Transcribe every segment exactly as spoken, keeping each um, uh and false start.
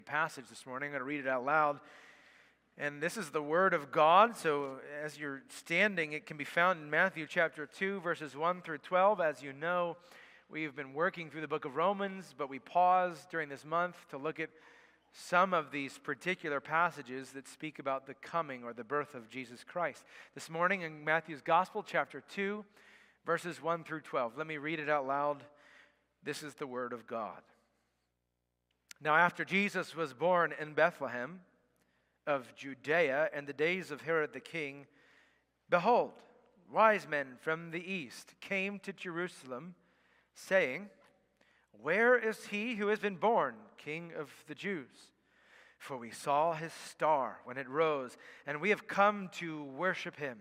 Passage this morning. I'm going to read it out loud. And this is the Word of God. So as you're standing, it can be found in Matthew chapter two, verses one through twelve. As you know, we've been working through the book of Romans, but we paused during this month to look at some of these particular passages that speak about the coming or the birth of Jesus Christ. This morning in Matthew's Gospel, chapter two, verses one through twelve. Let me read it out loud. This is the Word of God. Now after Jesus was born in Bethlehem of Judea in the days of Herod the king, behold, wise men from the east came to Jerusalem, saying, Where is he who has been born, King of the Jews? For we saw his star when it rose, and we have come to worship him.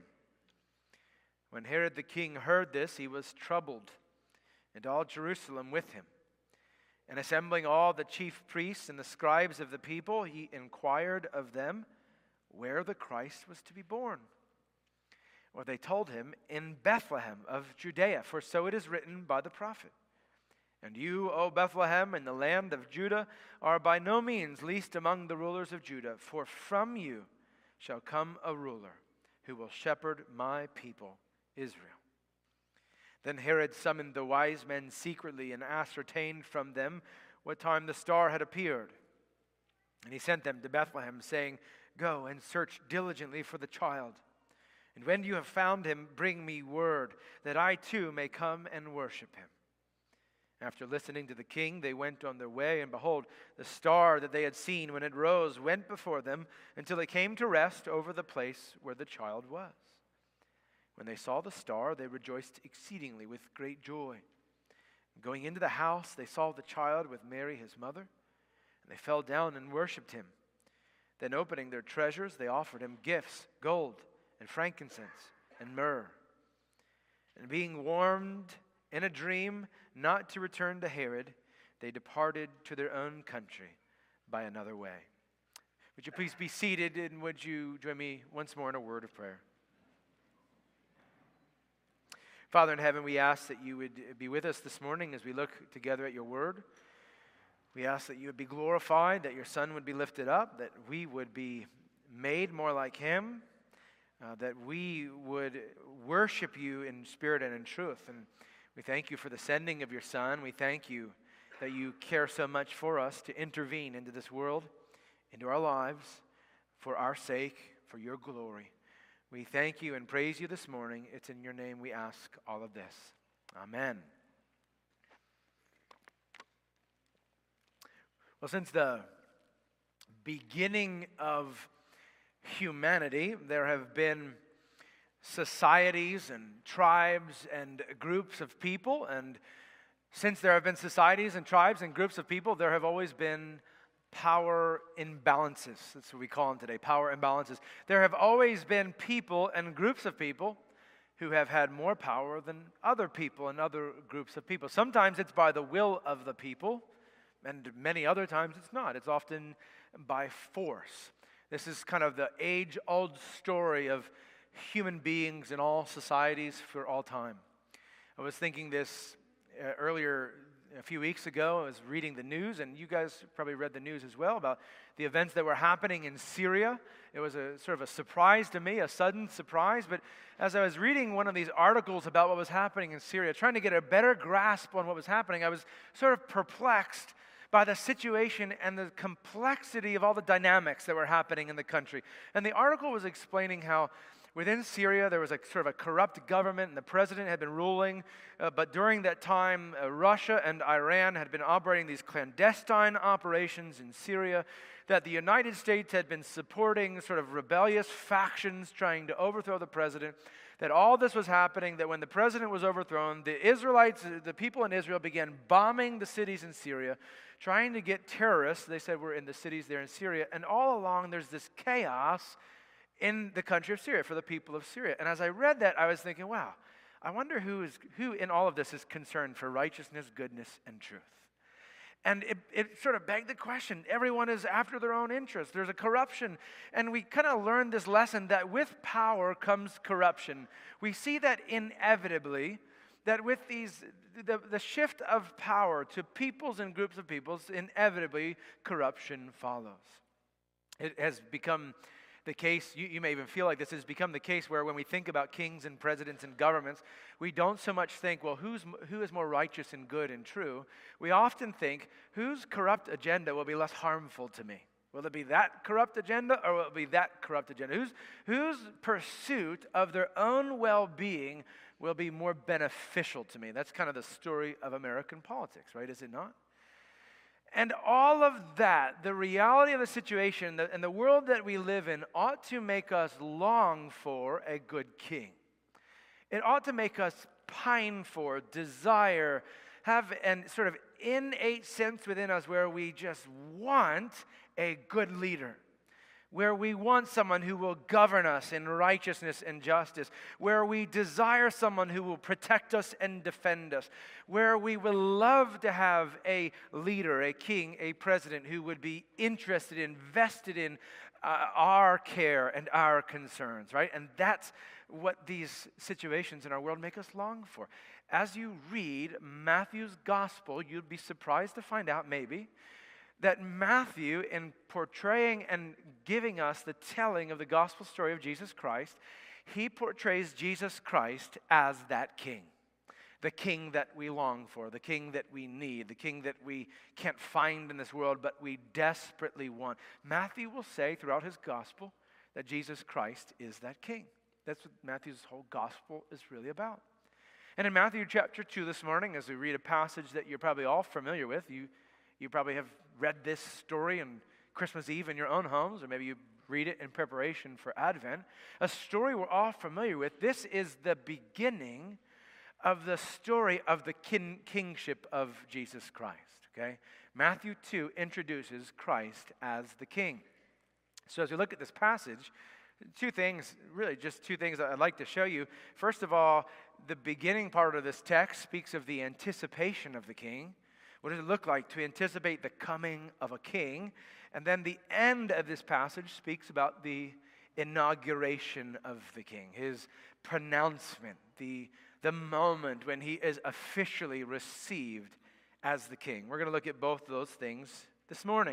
When Herod the king heard this, he was troubled, and all Jerusalem with him. And assembling all the chief priests and the scribes of the people, he inquired of them where the Christ was to be born. Or they told him, In Bethlehem of Judea, for so it is written by the prophet. And you, O Bethlehem, in the land of Judah, are by no means least among the rulers of Judah, for from you shall come a ruler who will shepherd my people, Israel. Then Herod summoned the wise men secretly and ascertained from them what time the star had appeared. And he sent them to Bethlehem, saying, Go and search diligently for the child. And when you have found him, bring me word, that I too may come and worship him. After listening to the king, they went on their way, and behold, the star that they had seen when it rose went before them until it came to rest over the place where the child was. When they saw the star, they rejoiced exceedingly with great joy. Going into the house, they saw the child with Mary, his mother, and they fell down and worshipped him. Then opening their treasures, they offered him gifts, gold and frankincense and myrrh. And being warned in a dream not to return to Herod, they departed to their own country by another way. Would you please be seated, and would you join me once more in a word of prayer? Father in heaven, we ask that you would be with us this morning as we look together at your word. We ask that you would be glorified, that your Son would be lifted up, that we would be made more like him, uh, that we would worship you in spirit and in truth. And we thank you for the sending of your Son. We thank you that you care so much for us to intervene into this world, into our lives, for our sake, for your glory. We thank you and praise you this morning. It's in your name we ask all of this. Amen. Well, since the beginning of humanity, there have been societies and tribes and groups of people. And since there have been societies and tribes and groups of people, there have always been power imbalances. That's what we call them today, power imbalances. There have always been people and groups of people who have had more power than other people and other groups of people. Sometimes it's by the will of the people, and many other times it's not. It's often by force. This is kind of the age-old story of human beings in all societies for all time. I was thinking this uh, earlier a few weeks ago. I was reading the news, and you guys probably read the news as well, about the events that were happening in Syria. It was a sort of a surprise to me, a sudden surprise, but as I was reading one of these articles about what was happening in Syria, trying to get a better grasp on what was happening, I was sort of perplexed by the situation and the complexity of all the dynamics that were happening in the country. And the article was explaining how within Syria, there was a sort of a corrupt government, and the president had been ruling. Uh, but during that time, uh, Russia and Iran had been operating these clandestine operations in Syria, that the United States had been supporting sort of rebellious factions trying to overthrow the president, that all this was happening, that when the president was overthrown, the Israelites, the people in Israel began bombing the cities in Syria, trying to get terrorists. They said were in the cities there in Syria. And all along, there's this chaos in the country of Syria, for the people of Syria. And as I read that, I was thinking, wow, I wonder who is who in all of this is concerned for righteousness, goodness, and truth. And it, it sort of begged the question. Everyone is after their own interests. There's a corruption. And we kind of learned this lesson that with power comes corruption. We see that inevitably that with these, the, the shift of power to peoples and groups of peoples, inevitably corruption follows. It has become the case, you, you may even feel like this has become the case where when we think about kings and presidents and governments, we don't so much think, well, who's, who is more righteous and good and true? We often think, whose corrupt agenda will be less harmful to me? Will it be that corrupt agenda or will it be that corrupt agenda? Whose, whose pursuit of their own well-being will be more beneficial to me? That's kind of the story of American politics, right? Is it not? And all of that, the reality of the situation and the world that we live in ought to make us long for a good king. It ought to make us pine for, desire, have an sort of innate sense within us where we just want a good leader, where we want someone who will govern us in righteousness and justice, where we desire someone who will protect us and defend us, where we will love to have a leader, a king, a president who would be interested, invested in uh, our care and our concerns, right? And that's what these situations in our world make us long for. As you read Matthew's gospel, you'd be surprised to find out maybe that Matthew, in portraying and giving us the telling of the gospel story of Jesus Christ, he portrays Jesus Christ as that king. The king that we long for, the king that we need, the king that we can't find in this world, but we desperately want. Matthew will say throughout his gospel that Jesus Christ is that king. That's what Matthew's whole gospel is really about. And in Matthew chapter two this morning, as we read a passage that you're probably all familiar with, you, you probably have read this story on Christmas Eve in your own homes, or maybe you read it in preparation for Advent. A story we're all familiar with. This is the beginning of the story of the kin- kingship of Jesus Christ, okay? Matthew two introduces Christ as the king. So as we look at this passage, two things, really just two things that I'd like to show you. First of all, the beginning part of this text speaks of the anticipation of the king. What does it look like to anticipate the coming of a king? And then the end of this passage speaks about the inauguration of the king, his pronouncement, the, the moment when he is officially received as the king. We're going to look at both of those things this morning.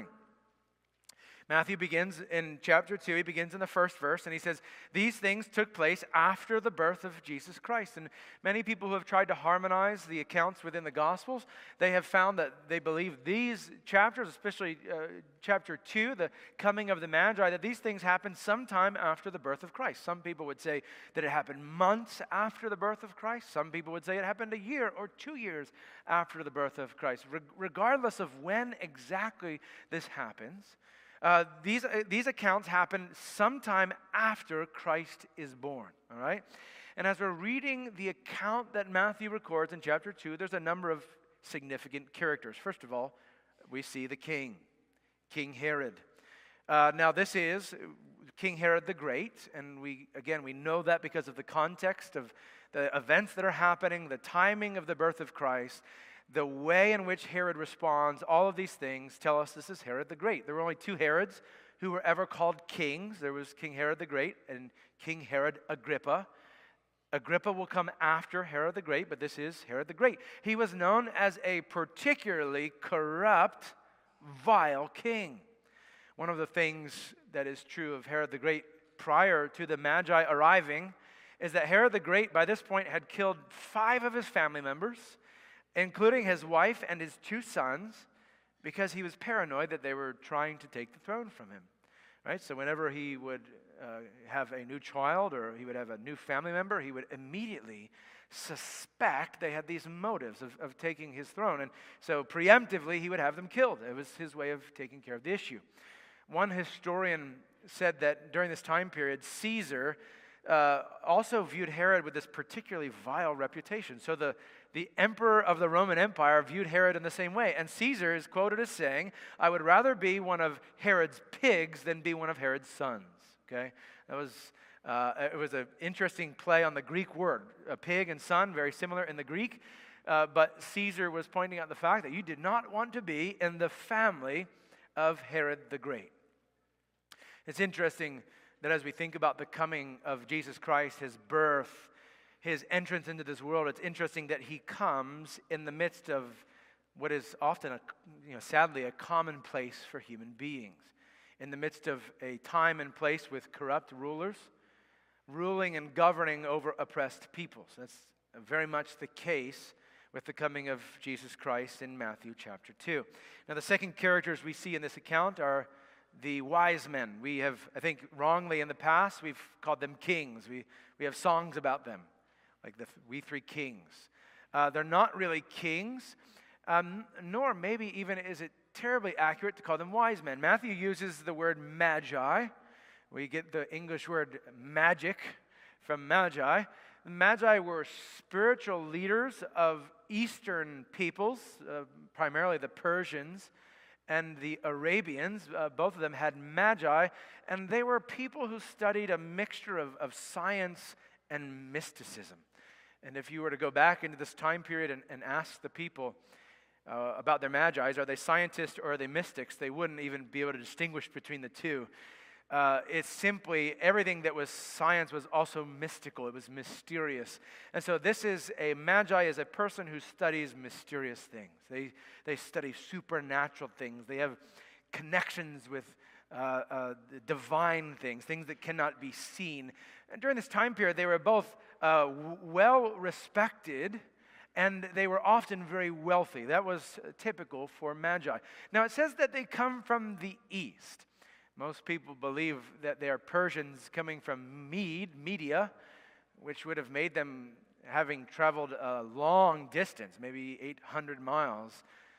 Matthew begins in chapter two, he begins in the first verse, and he says, these things took place after the birth of Jesus Christ. And many people who have tried to harmonize the accounts within the Gospels, they have found that they believe these chapters, especially uh, chapter two, the coming of the Magi, that these things happened sometime after the birth of Christ. Some people would say that it happened months after the birth of Christ. Some people would say it happened a year or two years after the birth of Christ. Re- regardless of when exactly this happens, Uh, these, uh, these accounts happen sometime after Christ is born, all right? And as we're reading the account that Matthew records in chapter two, there's a number of significant characters. First of all, we see the king, King Herod. Uh, now, this is King Herod the Great, and we, again, we know that because of the context of the events that are happening, the timing of the birth of Christ. The way in which Herod responds, all of these things tell us this is Herod the Great. There were only two Herods who were ever called kings. There was King Herod the Great and King Herod Agrippa. Agrippa will come after Herod the Great, but this is Herod the Great. He was known as a particularly corrupt, vile king. One of the things that is true of Herod the Great prior to the Magi arriving is that Herod the Great, by this point, had killed five of his family members, including his wife and his two sons, because he was paranoid that they were trying to take the throne from him. Right? So whenever he would uh, have a new child or he would have a new family member, he would immediately suspect they had these motives of, of taking his throne. And so preemptively, he would have them killed. It was his way of taking care of the issue. One historian said that during this time period, Caesar uh, also viewed Herod with this particularly vile reputation. So the The emperor of the Roman Empire viewed Herod in the same way. And Caesar is quoted as saying, I would rather be one of Herod's pigs than be one of Herod's sons. Okay? That was, uh, it was an interesting play on the Greek word. A pig and son, very similar in the Greek. Uh, but Caesar was pointing out the fact that you did not want to be in the family of Herod the Great. It's interesting that as we think about the coming of Jesus Christ, his birth, his entrance into this world, it's interesting that he comes in the midst of what is often, a, you know, sadly, a common place for human beings. In the midst of a time and place with corrupt rulers, ruling and governing over oppressed peoples. That's very much the case with the coming of Jesus Christ in Matthew chapter two. Now, the second characters we see in this account are the wise men. We have, I think, wrongly in the past, we've called them kings. We, we have songs about them, like the We Three Kings. Uh, they're not really kings, um, nor maybe even is it terribly accurate to call them wise men. Matthew uses the word magi. We get the English word magic from magi. The magi were spiritual leaders of Eastern peoples, uh, primarily the Persians and the Arabians. Uh, both of them had magi, and they were people who studied a mixture of, of science and mysticism. And if you were to go back into this time period and, and ask the people uh, about their magi, are they scientists or are they mystics, they wouldn't even be able to distinguish between the two. Uh, it's simply everything that was science was also mystical. It was mysterious. And so this is a magi is a person who studies mysterious things. They, they study supernatural things. They have connections with uh, uh, divine things, things that cannot be seen. And during this time period, they were both uh, w- well-respected and they were often very wealthy. That was typical for magi. Now, it says that they come from the east. Most people believe that they are Persians coming from Mede, Media, which would have made them, having traveled a long distance, maybe eight hundred miles.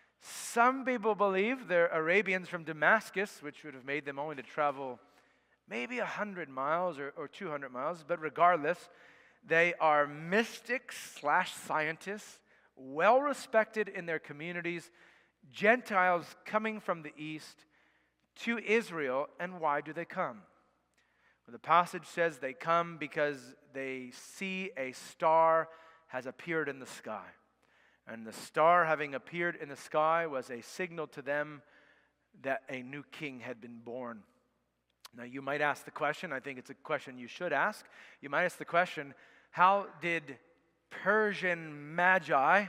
Some people believe they're Arabians from Damascus, which would have made them only to travel maybe one hundred miles or, or two hundred miles. But regardless, they are mystics slash scientists, well-respected in their communities, Gentiles coming from the east to Israel. And why do they come? Well, the passage says they come because they see a star has appeared in the sky. And the star having appeared in the sky was a signal to them that a new king had been born. Now, you might ask the question, I think it's a question you should ask. You might ask the question, how did Persian magi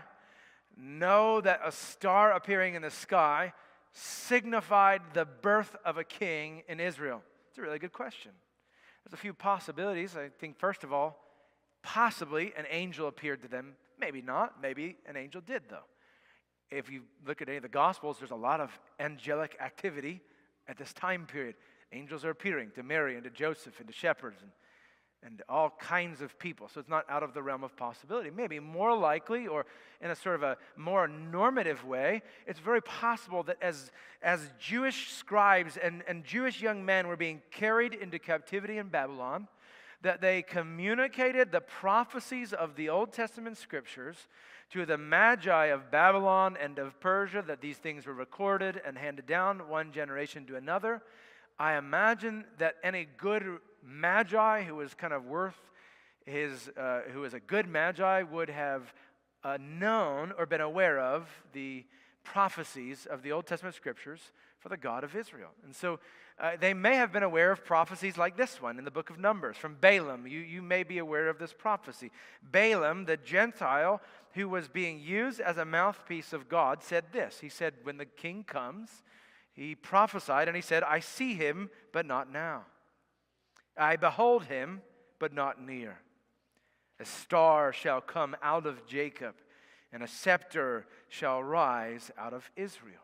know that a star appearing in the sky signified the birth of a king in Israel? It's a really good question. There's a few possibilities. I think, first of all, possibly an angel appeared to them. Maybe not. Maybe an angel did, though. If you look at any of the Gospels, there's a lot of angelic activity at this time period. Angels are appearing to Mary and to Joseph and to shepherds and, and all kinds of people. So it's not out of the realm of possibility. Maybe more likely, or in a sort of a more normative way, it's very possible that as, as Jewish scribes and, and Jewish young men were being carried into captivity in Babylon, that they communicated the prophecies of the Old Testament scriptures to the magi of Babylon and of Persia, that these things were recorded and handed down one generation to another. I imagine that any good magi who was kind of worth his, uh, who was a good magi would have uh, known or been aware of the prophecies of the Old Testament scriptures for the God of Israel. And so uh, they may have been aware of prophecies like this one in the book of Numbers from Balaam. You, you may be aware of this prophecy. Balaam, the Gentile who was being used as a mouthpiece of God, said this. He said, when the king comes, he prophesied and he said, I see him, but not now. I behold him, but not near. A star shall come out of Jacob, and a scepter shall rise out of Israel.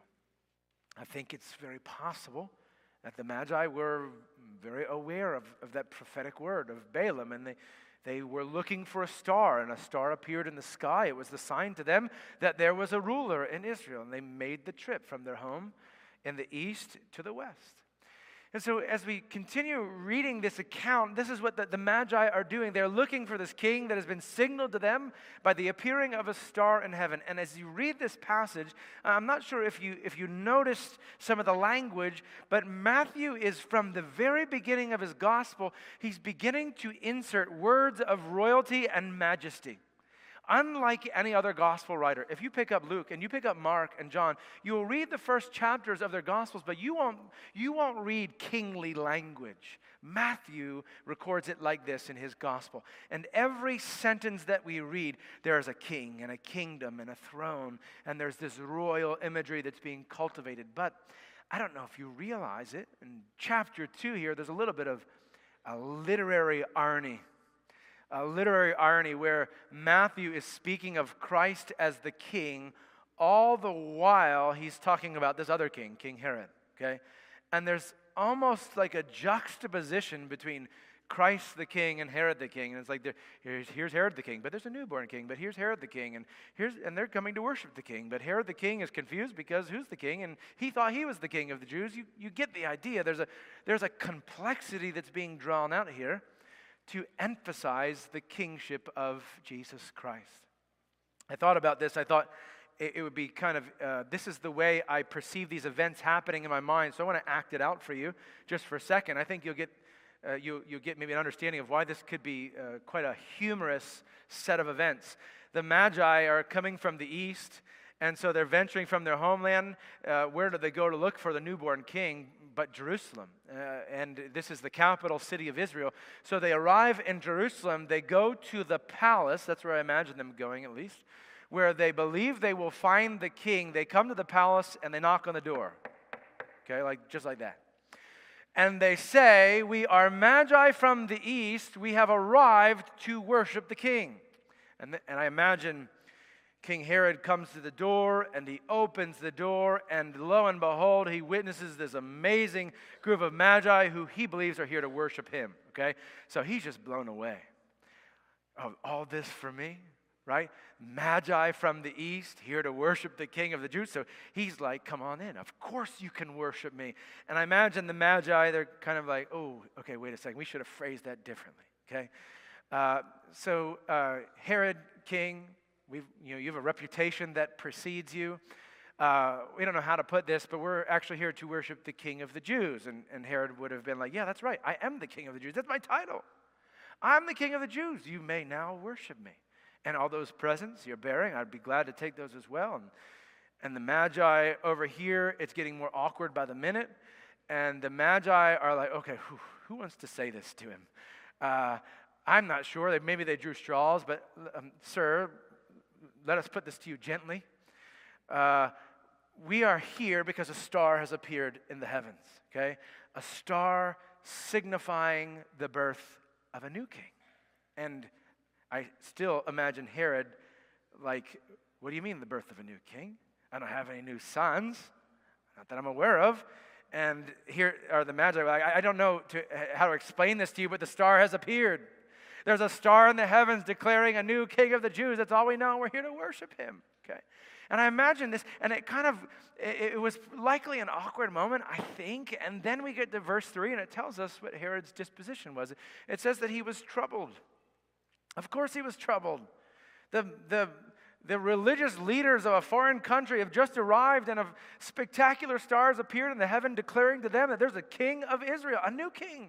I think it's very possible that the Magi were very aware of, of that prophetic word of Balaam, and they, they were looking for a star, and a star appeared in the sky. It was the sign to them that there was a ruler in Israel, and they made the trip from their home in the east to the west. And so as we continue reading this account, this is what the, the Magi are doing. They're looking for this king that has been signaled to them by the appearing of a star in heaven. And as you read this passage, I'm not sure if you, if you noticed some of the language, but Matthew is, from the very beginning of his gospel, he's beginning to insert words of royalty and majesty. Unlike any other gospel writer, if you pick up Luke and you pick up Mark and John, you will read the first chapters of their gospels, but you won't, you won't read kingly language. Matthew records it like this in his gospel. And every sentence that we read, there is a king and a kingdom and a throne, and there's this royal imagery that's being cultivated. But I don't know if you realize it, in chapter two here, there's a little bit of a literary irony. A literary irony where Matthew is speaking of Christ as the king, all the while he's talking about this other king, King Herod, okay? And there's almost like a juxtaposition between Christ the king and Herod the king. And it's like, there, here's, here's Herod the king, but there's a newborn king, but here's Herod the king, and here's and they're coming to worship the king. But Herod the king is confused because who's the king? And he thought he was the king of the Jews. You, you get the idea. There's a, there's a complexity that's being drawn out here to emphasize the kingship of Jesus Christ. I thought about this. I thought it, it would be kind of, uh, this is the way I perceive these events happening in my mind, so I want to act it out for you just for a second. I think you'll get, uh, you, you'll get maybe an understanding of why this could be uh, quite a humorous set of events. The Magi are coming from the east, and so they're venturing from their homeland. Uh, where do they go to look for the newborn king? But Jerusalem, uh, and this is the capital city of Israel. So they arrive in Jerusalem, they go to the palace, that's where I imagine them going at least, where they believe they will find the king. They come to the palace and they knock on the door, okay, like just like that. And they say, we are Magi from the east, we have arrived to worship the king. And, th- and I imagine King Herod comes to the door, and he opens the door, and lo and behold, he witnesses this amazing group of magi who he believes are here to worship him, okay? So he's just blown away. Oh, all this for me, right? Magi from the east, here to worship the King of the Jews. So he's like, come on in. Of course you can worship me. And I imagine the magi, they're kind of like, oh, okay, wait a second. We should have phrased that differently, okay? Uh, so uh, Herod, king, We've, you know, you have a reputation that precedes you. Uh, we don't know how to put this, but we're actually here to worship the King of the Jews. And, and Herod would have been like, yeah, that's right. I am the King of the Jews. That's my title. I'm the King of the Jews. You may now worship me. And all those presents you're bearing, I'd be glad to take those as well. And, and the Magi over here, it's getting more awkward by the minute. And the Magi are like, okay, who, who wants to say this to him? Uh, I'm not sure. Maybe they drew straws, but um, sir, let us put this to you gently. Uh, we are here because a star has appeared in the heavens, okay? A star signifying the birth of a new king. And I still imagine Herod like, what do you mean the birth of a new king? I don't have any new sons, not that I'm aware of. And here are the Magi. I, I don't know to, how to explain this to you, but the star has appeared. There's a star in the heavens declaring a new king of the Jews. That's all we know. We're here to worship him. Okay. And I imagine this, and it kind of, it, it was likely an awkward moment, I think. And then we get to verse three, and it tells us what Herod's disposition was. It says that he was troubled. Of course he was troubled. The, the, the religious leaders of a foreign country have just arrived, and of spectacular stars appeared in the heaven, declaring to them that there's a king of Israel, a new king.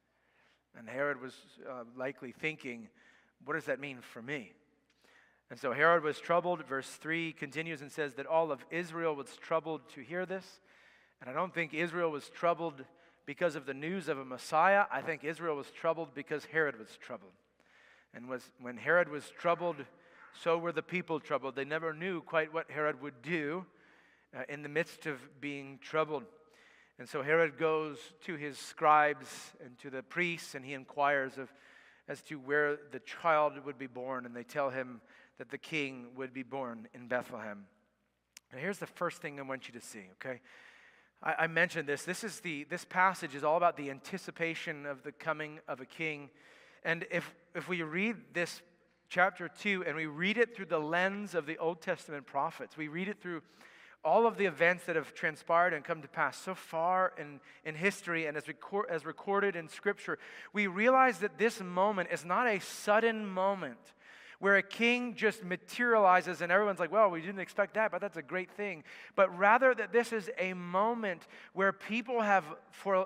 And Herod was uh, likely thinking, what does that mean for me? And so Herod was troubled. Verse three continues and says that all of Israel was troubled to hear this. And I don't think Israel was troubled because of the news of a Messiah. I think Israel was troubled because Herod was troubled. And was, when Herod was troubled, so were the people troubled. They never knew quite what Herod would do uh, in the midst of being troubled. And so Herod goes to his scribes and to the priests, and he inquires of, as to where the child would be born. And they tell him that the king would be born in Bethlehem. Now here's the first thing I want you to see, okay? I, I mentioned this. This is the this passage is all about the anticipation of the coming of a king. And if if we read this chapter two and we read it through the lens of the Old Testament prophets, we read it through all of the events that have transpired and come to pass so far in, in history and as, record, as recorded in Scripture, we realize that this moment is not a sudden moment where a king just materializes and everyone's like, well, we didn't expect that, but that's a great thing. But rather that this is a moment where people have for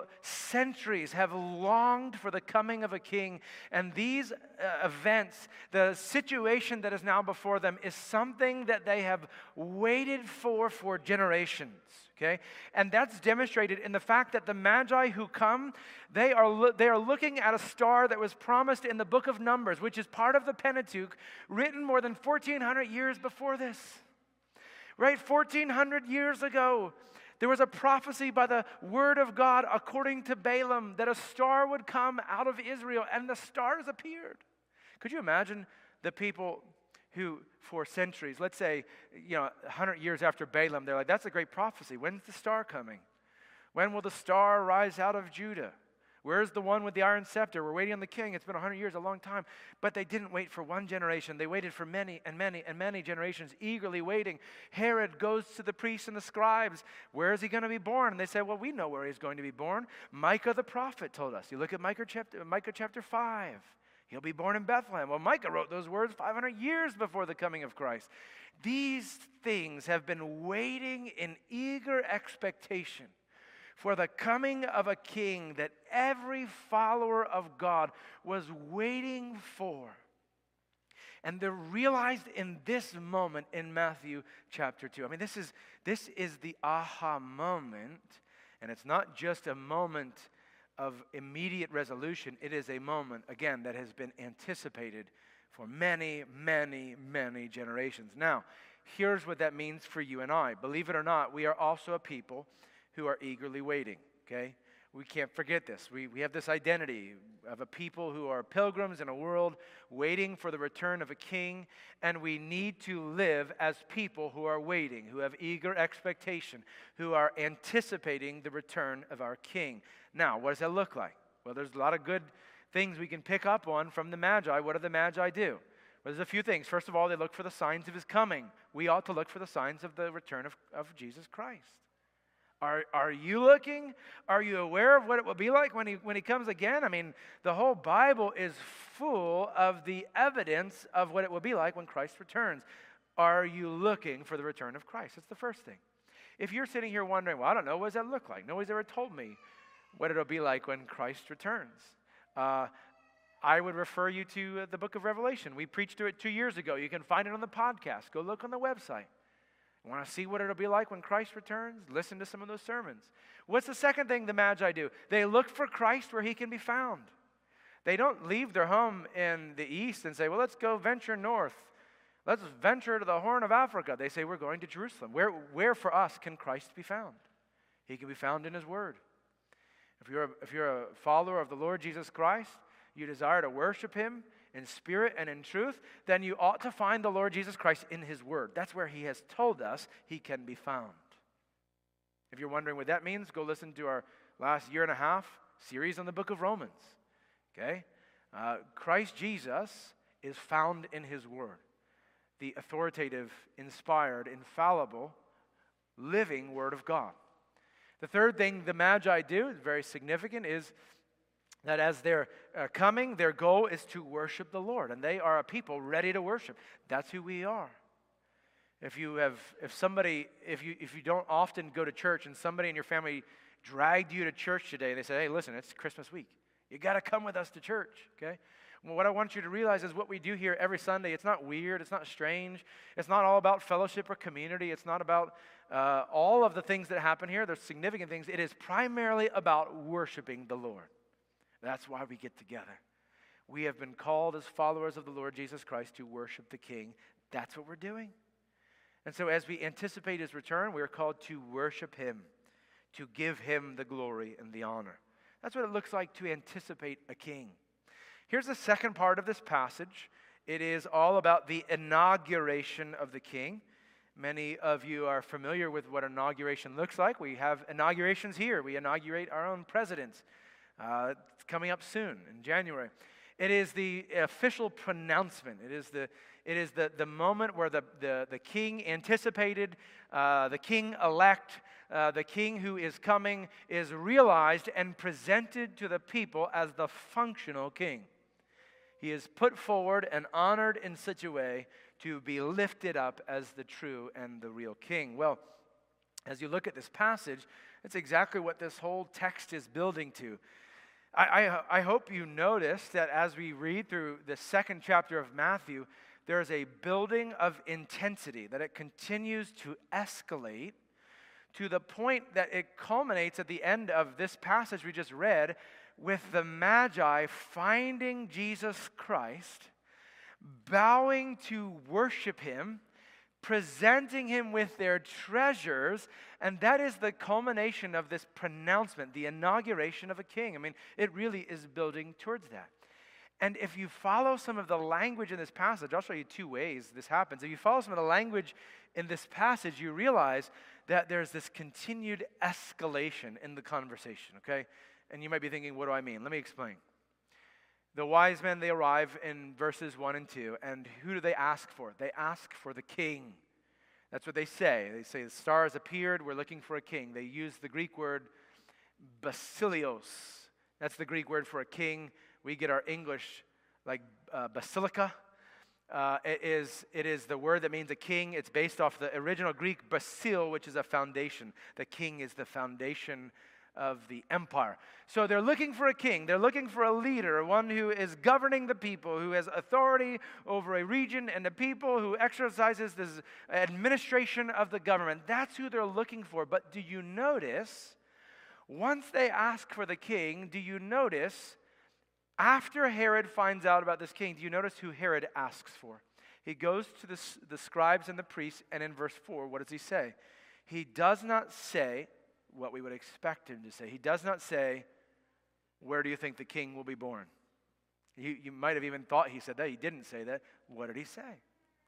centuries have longed for the coming of a king, and these uh, events, the situation that is now before them, is something that they have waited for for generations. Okay? And that's demonstrated in the fact that the Magi who come, they are, lo- they are looking at a star that was promised in the book of Numbers, which is part of the Pentateuch, written more than fourteen hundred years before this. Right? fourteen hundred years ago, there was a prophecy by the word of God according to Balaam that a star would come out of Israel, and the stars appeared. Could you imagine the people who, for centuries, let's say, you know, one hundred years after Balaam, they're like, that's a great prophecy. When's the star coming? When will the star rise out of Judah? Where's the one with the iron scepter? We're waiting on the king. It's been one hundred years, a long time. But they didn't wait for one generation. They waited for many and many and many generations, eagerly waiting. Herod goes to the priests and the scribes. Where is he going to be born? And they say, well, we know where he's going to be born. Micah the prophet told us. You look at Micah chapter, Micah chapter five. He'll be born in Bethlehem. Well, Micah wrote those words five hundred years before the coming of Christ. These things have been waiting in eager expectation for the coming of a king that every follower of God was waiting for. And they're realized in this moment in Matthew chapter two. I mean, this is, this is the aha moment, and it's not just a moment of immediate resolution. It is a moment, again, that has been anticipated for many, many, many generations. Now, here's what that means for you and I. Believe it or not, we are also a people who are eagerly waiting, okay? We can't forget this. We, we have this identity of a people who are pilgrims in a world waiting for the return of a king, and we need to live as people who are waiting, who have eager expectation, who are anticipating the return of our king. Now, what does that look like? Well, there's a lot of good things we can pick up on from the Magi. What do the Magi do? Well, there's a few things. First of all, they look for the signs of his coming. We ought to look for the signs of the return of, of Jesus Christ. Are, are you looking? Are you aware of what it will be like when he, when he comes again? I mean, the whole Bible is full of the evidence of what it will be like when Christ returns. Are you looking for the return of Christ? That's the first thing. If you're sitting here wondering, well, I don't know, what does that look like? Nobody's ever told me what it'll be like when Christ returns. Uh, I would refer you to uh, the book of Revelation. We preached to it two years ago. You can find it on the podcast. Go look on the website. Want to see what it'll be like when Christ returns? Listen to some of those sermons. What's the second thing the Magi do? They look for Christ where he can be found. They don't leave their home in the east and say, well, let's go venture north. Let's venture to the Horn of Africa. They say, we're going to Jerusalem. Where, where for us can Christ be found? He can be found in his word. If you're a, if you're a follower of the Lord Jesus Christ, you desire to worship him in spirit and in truth, then you ought to find the Lord Jesus Christ in his word. That's where he has told us he can be found. If you're wondering what that means, go listen to our last year and a half series on the book of Romans. Okay? Uh, Christ Jesus is found in his word. The authoritative, inspired, infallible, living word of God. The third thing the Magi do, is very significant, is that as they're uh, coming, their goal is to worship the Lord. And they are a people ready to worship. That's who we are. If you have, if somebody, if you if you don't often go to church and somebody in your family dragged you to church today, they say, hey, listen, it's Christmas week. You got to come with us to church, okay? Well, what I want you to realize is what we do here every Sunday, it's not weird, it's not strange. It's not all about fellowship or community. It's not about uh, all of the things that happen here. There's significant things. It is primarily about worshiping the Lord. That's why we get together. We have been called as followers of the Lord Jesus Christ to worship the King. That's what we're doing. And so as we anticipate his return, we are called to worship him, to give him the glory and the honor. That's what it looks like to anticipate a king. Here's the second part of this passage. It is all about the inauguration of the king. Many of you are familiar with what inauguration looks like. We have inaugurations here. We inaugurate our own presidents. Uh, it's coming up soon in January. It is the official pronouncement. It is the it is the, the moment where the, the, the king anticipated, uh, the king-elect, uh, the king who is coming is realized and presented to the people as the functional king. He is put forward and honored in such a way to be lifted up as the true and the real king. Well, as you look at this passage, That's exactly what this whole text is building to. I, I, I hope you notice that as we read through the second chapter of Matthew, there is a building of intensity, that it continues to escalate to the point that it culminates at the end of this passage we just read with the Magi finding Jesus Christ, bowing to worship him, presenting him with their treasures, and that is the culmination of this pronouncement, the inauguration of a king. I mean, it really is building towards that. And if you follow some of the language in this passage, I'll show you two ways this happens. If you follow some of the language in this passage, you realize that there's this continued escalation in the conversation, okay? And you might be thinking, what do I mean? Let me explain. The wise men, they arrive in verses one and two, and who do they ask for? They ask for the king. That's what they say. They say, the star has appeared, we're looking for a king. They use the Greek word basilios. That's the Greek word for a king. We get our English, like uh, basilica. Uh, it, is, it is the word that means a king. It's based off the original Greek basil, which is a foundation. The king is the foundation of the empire. So they're looking for a king. They're looking for a leader, one who is governing the people, who has authority over a region and the people, who exercises this administration of the government. That's who they're looking for. But do you notice, once they ask for the king, do you notice, after Herod finds out about this king, do you notice who Herod asks for? He goes to the, the scribes and the priests, and in verse four, what does he say? He does not say what we would expect him to say. He does not say, where do you think the king will be born? You, you might have even thought he said that. He didn't say that. What did he say?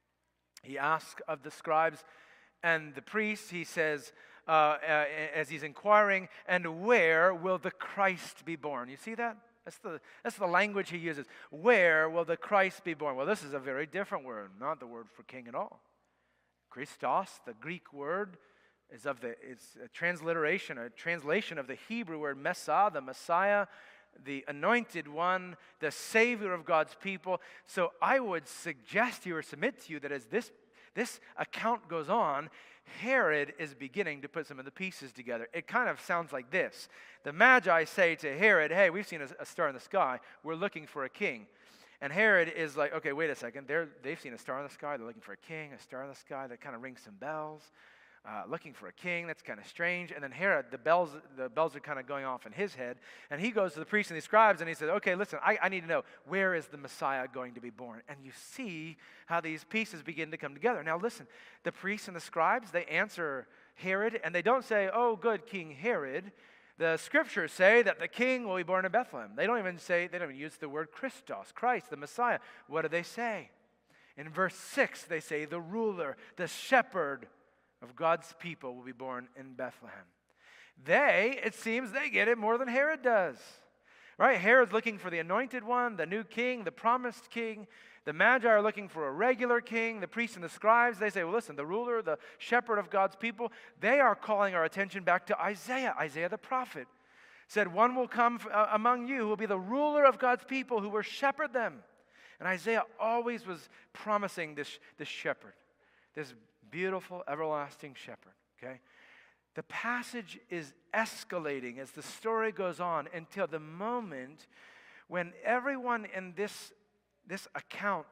He asks of the scribes and the priests, he says, uh, uh, as he's inquiring, and where will the Christ be born? You see that? That's the, that's the language he uses. Where will the Christ be born? Well, this is a very different word, not the word for king at all. Christos, the Greek word, is of the, it's a transliteration, a translation of the Hebrew word Messiah, the Messiah, the anointed one, the Savior of God's people. So I would suggest to you or submit to you that as this, this account goes on, Herod is beginning to put some of the pieces together. It kind of sounds like this. The Magi say to Herod, hey, we've seen a, a star in the sky. We're looking for a king. And Herod is like, okay, wait a second. They're, they've seen a star in the sky. They're looking for a king, a star in the sky. That kind of rings some bells. Uh, looking for a king, that's kind of strange. And then Herod, the bells the bells are kind of going off in his head. And he goes to the priests and the scribes and he says, okay, listen, I, I need to know, where is the Messiah going to be born? And you see how these pieces begin to come together. Now listen, the priests and the scribes, they answer Herod, and they don't say, oh, good King Herod. The scriptures say that the king will be born in Bethlehem. They don't even say, they don't even use the word Christos, Christ, the Messiah. What do they say? In verse six, they say, the ruler, the shepherd of God's people will be born in Bethlehem. They, it seems, they get it more than Herod does. Right? Herod's looking for the anointed one, the new king, the promised king. The Magi are looking for a regular king. The priests and the scribes, they say, well, listen, the ruler, the shepherd of God's people, they are calling our attention back to Isaiah. Isaiah the prophet said, one will come among you who will be the ruler of God's people, who will shepherd them. And Isaiah always was promising this, this shepherd, this beautiful, everlasting shepherd, okay? The passage is escalating as the story goes on until the moment when everyone in this, this account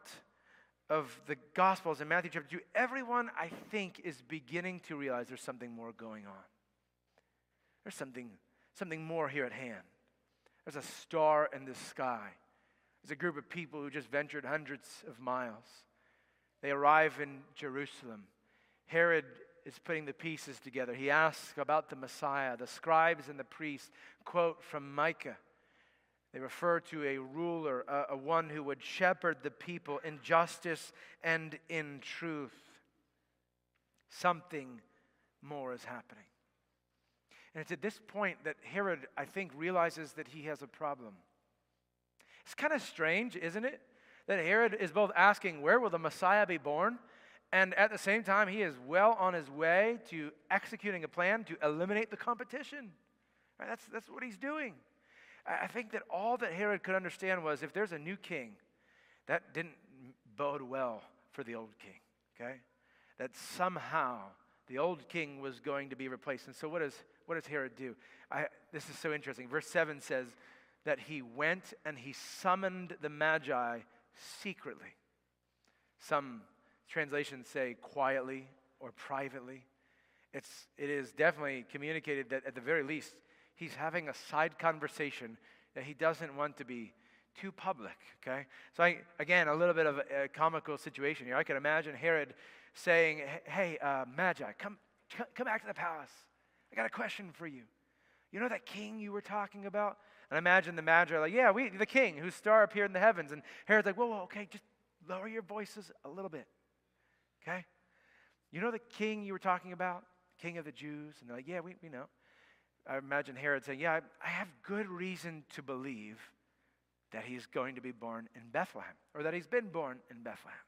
of the Gospels in Matthew chapter two, everyone, I think, is beginning to realize there's something more going on. There's something, something more here at hand. There's a star in the sky. There's a group of people who just ventured hundreds of miles. They arrive in Jerusalem. Herod is putting the pieces together. He asks about the Messiah. The scribes and the priests quote from Micah. They refer to a ruler, a, a one who would shepherd the people in justice and in truth. Something more is happening. And it's at this point that Herod, I think, realizes that he has a problem. It's kind of strange, isn't it? That Herod is both asking, where will the Messiah be born? And at the same time, he is well on his way to executing a plan to eliminate the competition. Right? That's, that's what he's doing. I think that all that Herod could understand was if there's a new king, that didn't bode well for the old king, okay? That somehow the old king was going to be replaced. And so what does, what does Herod do? I, this is so interesting. Verse seven says that he went and he summoned the Magi secretly. Some translations say quietly or privately. It's, it is definitely communicated that at the very least, he's having a side conversation that he doesn't want to be too public, okay? So I, again, a little bit of a, a comical situation here. I can imagine Herod saying, hey, uh, Magi, come, come back to the palace. I got a question for you. You know that king you were talking about? And I imagine the Magi are like, yeah, we, the king whose star appeared in the heavens. And Herod's like, whoa, whoa, okay, just lower your voices a little bit, okay? You know the king you were talking about? King of the Jews? And they're like, yeah, we, we know. I imagine Herod saying, yeah, I, I have good reason to believe that he's going to be born in Bethlehem, or that he's been born in Bethlehem.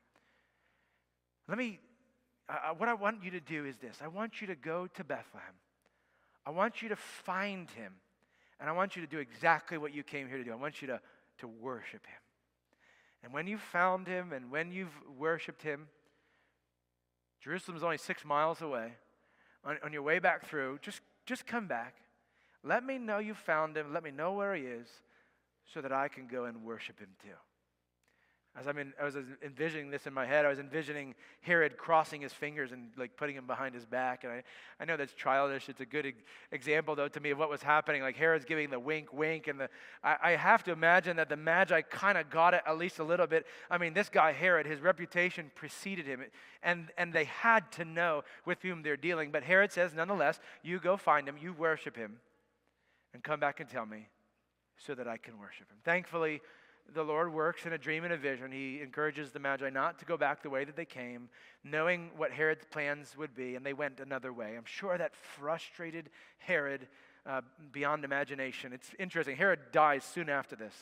Let me, uh, what I want you to do is this. I want you to go to Bethlehem. I want you to find him, and I want you to do exactly what you came here to do. I want you to, to worship him. And when you've found him, and when you've worshiped him, Jerusalem's only six miles away. On, on your way back through, just, just come back. Let me know you found him. Let me know where he is, so that I can go and worship him too. As I'm in, I was envisioning this in my head, I was envisioning Herod crossing his fingers and like putting him behind his back. And I, I know that's childish. It's a good e- example, though, to me of what was happening. Like Herod's giving the wink, wink. And the I, I have to imagine that the Magi kind of got it at least a little bit. I mean, this guy Herod, his reputation preceded him. And, and they had to know with whom they're dealing. But Herod says, nonetheless, you go find him, you worship him, and come back and tell me so that I can worship him. Thankfully, the Lord works in a dream and a vision. He encourages the Magi not to go back the way that they came, knowing what Herod's plans would be, and they went another way. I'm sure that frustrated Herod uh, beyond imagination. It's interesting. Herod dies soon after this.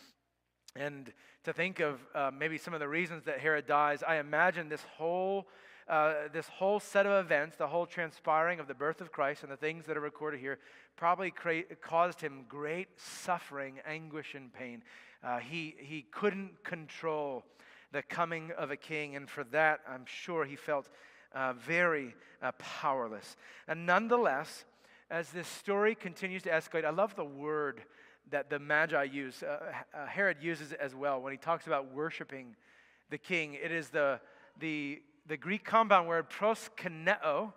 And to think of uh, maybe some of the reasons that Herod dies, I imagine this whole Uh, this whole set of events, the whole transpiring of the birth of Christ and the things that are recorded here, probably cra- caused him great suffering, anguish, and pain. Uh, he, he couldn't control the coming of a king, and for that, I'm sure he felt uh, very uh, powerless. And nonetheless, as this story continues to escalate, I love the word that the Magi use. Uh, uh, Herod uses it as well when he talks about worshiping the king. It is the the The Greek compound word proskuneo.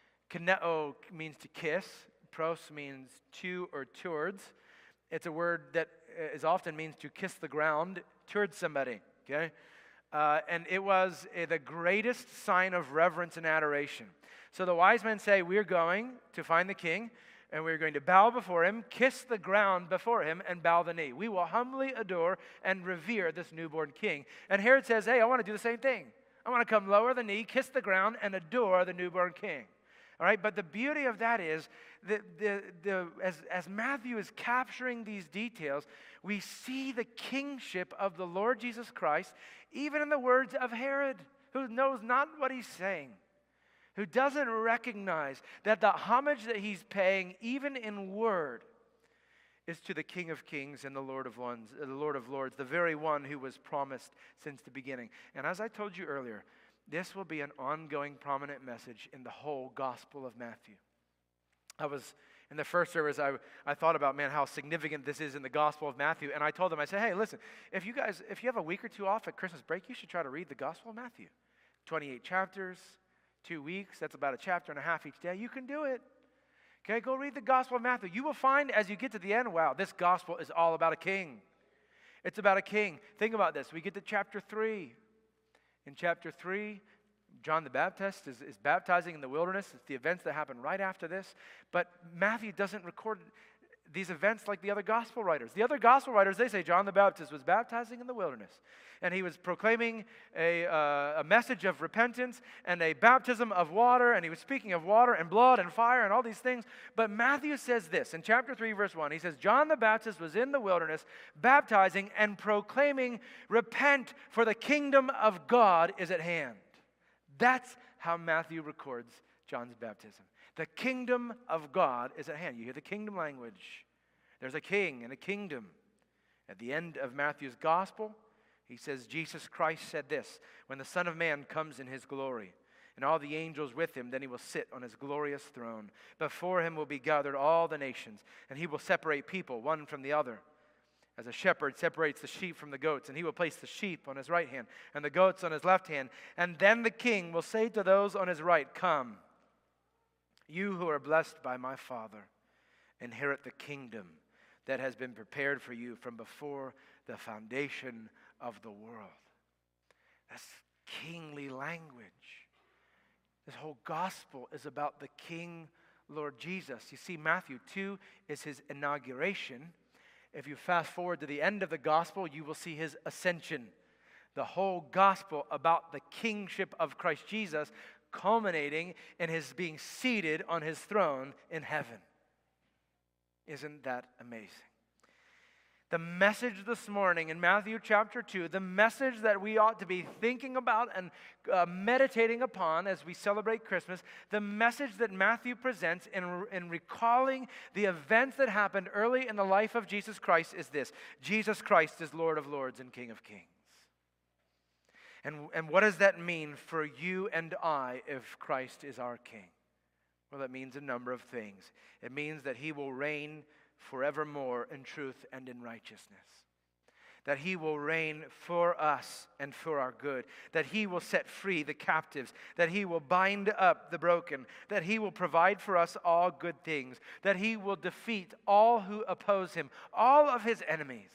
Kuneo means to kiss. Pros means to or towards. It's a word that is often means to kiss the ground towards somebody. Okay, uh, and it was uh, the greatest sign of reverence and adoration. So the wise men say, we're going to find the king, and we're going to bow before him, kiss the ground before him, and bow the knee. We will humbly adore and revere this newborn king. And Herod says, hey, I want to do the same thing. I want to come lower the knee, kiss the ground, and adore the newborn king. All right, but the beauty of that is that the, the, as, as Matthew is capturing these details, we see the kingship of the Lord Jesus Christ, even in the words of Herod, who knows not what he's saying, who doesn't recognize that the homage that he's paying, even in word, is to the King of Kings and the Lord of Lords, the Lord of Lords, the very one who was promised since the beginning. And as I told you earlier, this will be an ongoing prominent message in the whole Gospel of Matthew. I was, in the first service, I, I thought about, man, how significant this is in the Gospel of Matthew. And I told them, I said, hey, listen, if you guys, if you have a week or two off at Christmas break, you should try to read the Gospel of Matthew. twenty-eight chapters, two weeks, that's about a chapter and a half each day. You can do it. Okay, go read the Gospel of Matthew. You will find as you get to the end, wow, this gospel is all about a king. It's about a king. Think about this. We get to chapter three. In chapter three, John the Baptist is, is baptizing in the wilderness. It's the events that happen right after this. But Matthew doesn't record these events like the other gospel writers. The other gospel writers, they say John the Baptist was baptizing in the wilderness. And he was proclaiming a, uh, a message of repentance and a baptism of water. And he was speaking of water and blood and fire and all these things. But Matthew says this in chapter three, verse one. He says, John the Baptist was in the wilderness baptizing and proclaiming, repent, for the kingdom of God is at hand. That's how Matthew records John's baptism. The kingdom of God is at hand. You hear the kingdom language. There's a king and a kingdom. At the end of Matthew's gospel, he says, Jesus Christ said this, when the Son of Man comes in his glory, and all the angels with him. Then he will sit on his glorious throne. Before him will be gathered all the nations, and he will separate people one from the other, as a shepherd separates the sheep from the goats. And he will place the sheep on his right hand and the goats on his left hand. And then the king will say to those on his right, "Come, you who are blessed by my Father, inherit the kingdom that has been prepared for you from before the foundation of the world." That's kingly language. This whole gospel is about the King, Lord Jesus. You see, Matthew two is his inauguration. If you fast forward to the end of the gospel, you will see his ascension. The whole gospel about the kingship of Christ Jesus, culminating in his being seated on his throne in heaven. Isn't that amazing? The message this morning in Matthew chapter two, the message that we ought to be thinking about and uh, meditating upon as we celebrate Christmas, the message that Matthew presents in, in recalling the events that happened early in the life of Jesus Christ is this: Jesus Christ is Lord of Lords and King of Kings. And, and what does that mean for you and I if Christ is our King? Well, that means a number of things. It means that he will reign forevermore in truth and in righteousness. That he will reign for us and for our good. That he will set free the captives. That he will bind up the broken. That he will provide for us all good things. That he will defeat all who oppose him. All of his enemies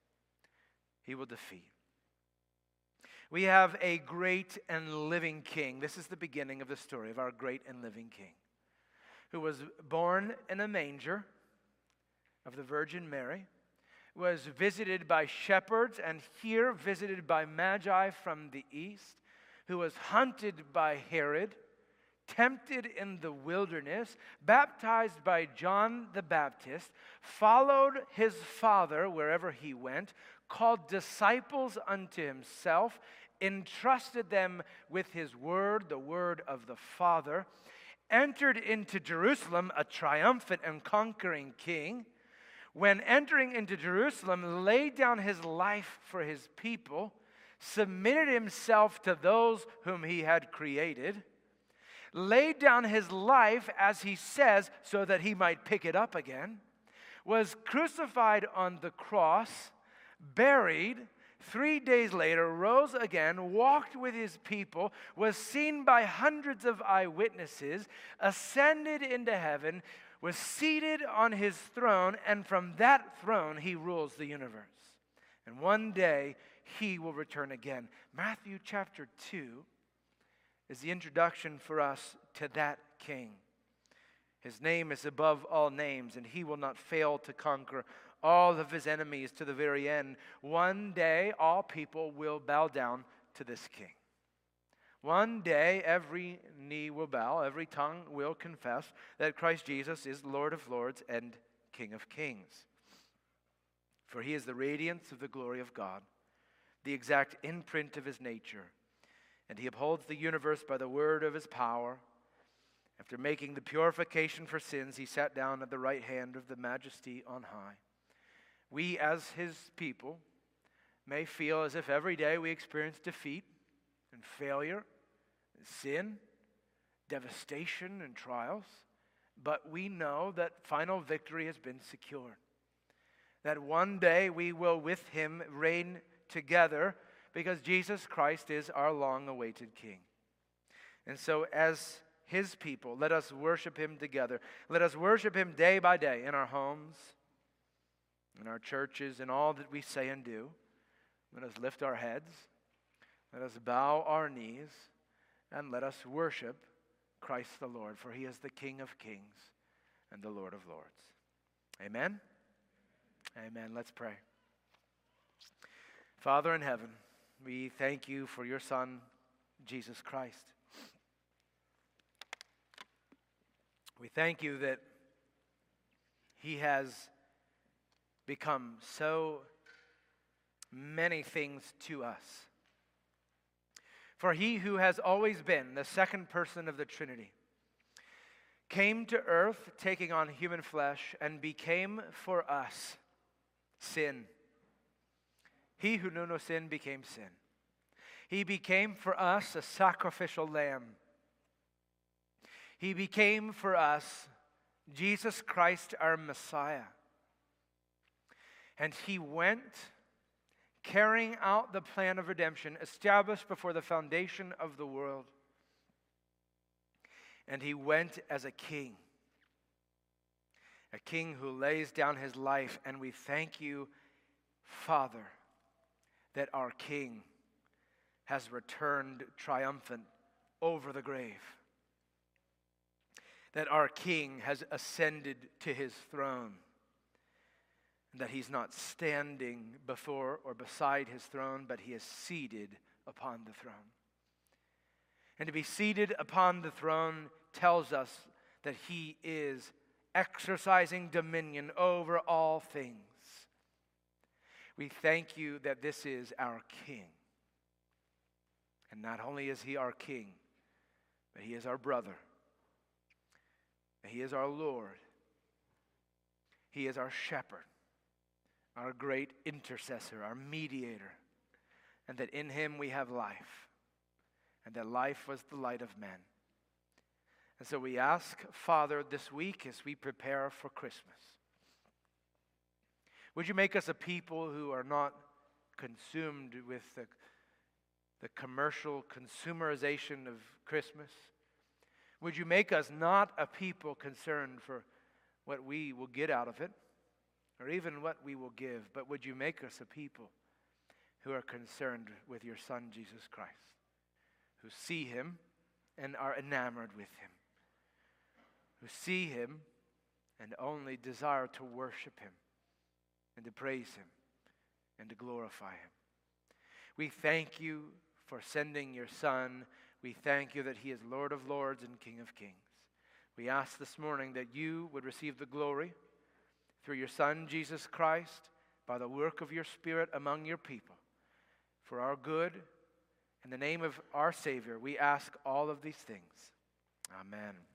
he will defeat. We have a great and living king. This is the beginning of the story of our great and living king, who was born in a manger of the Virgin Mary, was visited by shepherds, and here visited by magi from the east, who was hunted by Herod, tempted in the wilderness, baptized by John the Baptist, followed his father wherever he went, called disciples unto himself, entrusted them with his word, the word of the Father, entered into Jerusalem a triumphant and conquering king. When entering into Jerusalem, laid down his life for his people, submitted himself to those whom he had created, laid down his life, as he says, so that he might pick it up again, was crucified on the cross, buried, three days later rose again, walked with his people, was seen by hundreds of eyewitnesses, ascended into heaven, was seated on his throne, and from that throne he rules the universe. And one day he will return again. Matthew chapter two is the introduction for us to that king. His name is above all names, and he will not fail to conquer all of his enemies to the very end. One day all people will bow down to this king. One day, every knee will bow, every tongue will confess that Christ Jesus is Lord of Lords and King of Kings. For he is the radiance of the glory of God, the exact imprint of his nature, and he upholds the universe by the word of his power. After making the purification for sins, he sat down at the right hand of the Majesty on high. We, as his people, may feel as if every day we experience defeat and failure, and sin, devastation, and trials. But we know that final victory has been secured. That one day we will with him reign together because Jesus Christ is our long-awaited King. And so as his people, let us worship him together. Let us worship him day by day in our homes, in our churches, in all that we say and do. Let us lift our heads. Let us bow our knees, and let us worship Christ the Lord, for he is the King of kings and the Lord of lords. Amen? Amen. Let's pray. Father in heaven, we thank you for your Son, Jesus Christ. We thank you that he has become so many things to us. For he who has always been the second person of the Trinity came to earth taking on human flesh and became for us sin. He who knew no sin became sin. He became for us a sacrificial lamb. He became for us Jesus Christ, our Messiah. And he went carrying out the plan of redemption established before the foundation of the world. And he went as a king, a king who lays down his life. And we thank you, Father, that our King has returned triumphant over the grave, that our King has ascended to his throne, and that he's not standing before or beside his throne, but he is seated upon the throne. And to be seated upon the throne tells us that he is exercising dominion over all things. We thank you that this is our King. And not only is he our King, but he is our brother. He is our Lord. He is our shepherd, our great intercessor, our mediator. And that in him we have life. And that life was the light of men. And so we ask, Father, this week as we prepare for Christmas, would you make us a people who are not consumed with the, the commercial consumerization of Christmas? Would you make us not a people concerned for what we will get out of it, or even what we will give, but would you make us a people who are concerned with your Son, Jesus Christ, who see him and are enamored with him, who see him and only desire to worship him and to praise him and to glorify him. We thank you for sending your Son. We thank you that he is Lord of lords and King of kings. We ask this morning that you would receive the glory through your Son, Jesus Christ, by the work of your Spirit among your people. For our good, in the name of our Savior, we ask all of these things. Amen.